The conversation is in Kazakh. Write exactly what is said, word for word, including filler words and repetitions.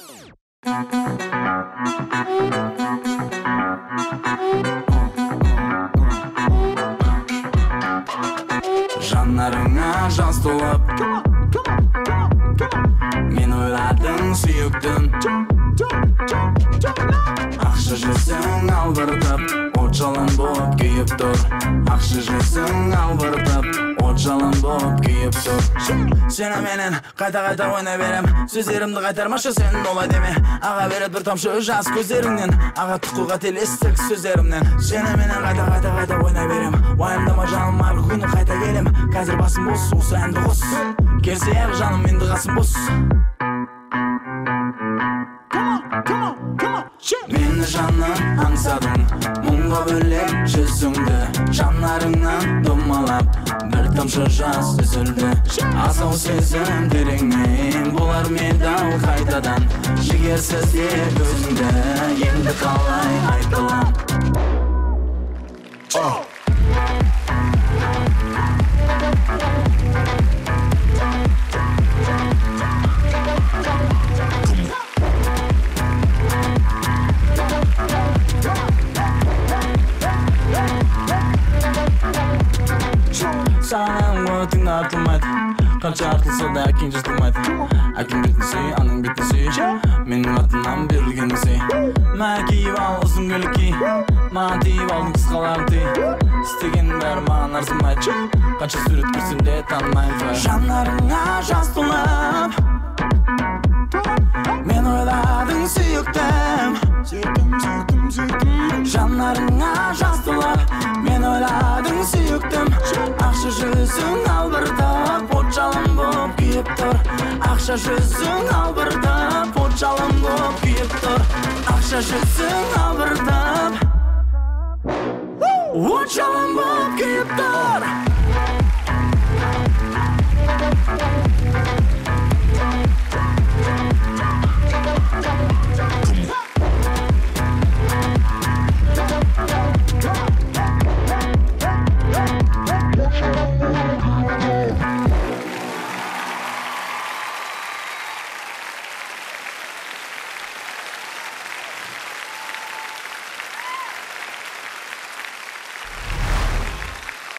Жанарыңа жас толып мен ойладың сүйіктім Ақшы жүзің албыртып от жалын болып күйіп тұр Ақшы жүзің албыртып от жалын болып күйіп тұр Сені менен қайта-қайта ойнай берем Сөздерімді қайтармашы сен олай деме Аға берет бір тамшы жас көздеріңнен Аға тұқыл қателестік сөздерімнен Сені менен қайта-қайта-қайта ойнай берем Уайымдама жаным ар күні қайта келем Қазір басым бос осы әнді қос Керсе әр жаным менді қасым бос Мені жаным аңсадың Мұңға бөлек жүзіңді Жанарыңнан домалап Бір тамшы жас үзілді Асау сезім тереңнен Болар медал қайтадан Жігерсіз де өзіңді Енді қалай айтылам Саған өтіңді артылмайды Қанша артылса да әкең жыртылмайды Әкең бетін сүй, аның бетін сүй Менің атымнан берілген сый Мә киіп ал ұзын көлік ки Маған тиіп алдың қысқаларын тый Істеген бәрі маған арзымайды Қанша сурет көрсем де танымаймын Жанарыңа жас толып Мен ойладың сүйіктім Жанарыңа жас толып Мен ойладың сүйіктім Ақша жүзің албыртып от жалын болып күйіп тұр Ақша жүзің албыртып от жалын болып күйіп тұр Ақша жүзің албыртып от жалын болып күйіп тұр